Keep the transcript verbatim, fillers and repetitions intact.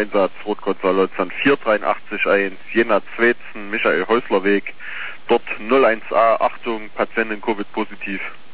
Einsatz, Rotkontrollleutnant vier drei acht eins, Jena Zwetzen, Michael Häuslerweg, dort null eins a, Achtung, Patientin Covid positiv.